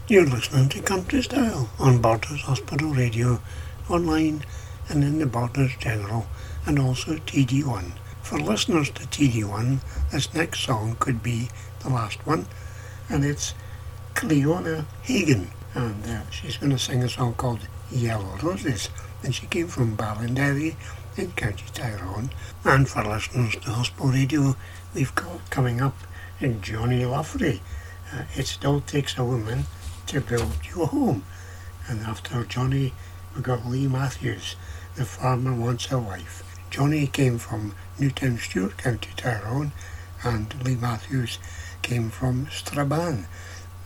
You're listening to Country Style on Borders Hospital Radio, online and in the Borders General, and also TD1. For listeners to TD1, this next song could be the last one, and it's Cleona Hagan, and she's going to sing a song called Yellow Roses, and she came from Ballinderry in County Tyrone. And for listeners to Hospital Radio, we've got coming up Johnny Loughrey. It Still Takes a Woman to Build You a Home. And after Johnny, we got Lee Matthews, The Farmer Wants a Wife. Johnny came from Newtownstewart, County Tyrone, and Lee Matthews came from Strabane.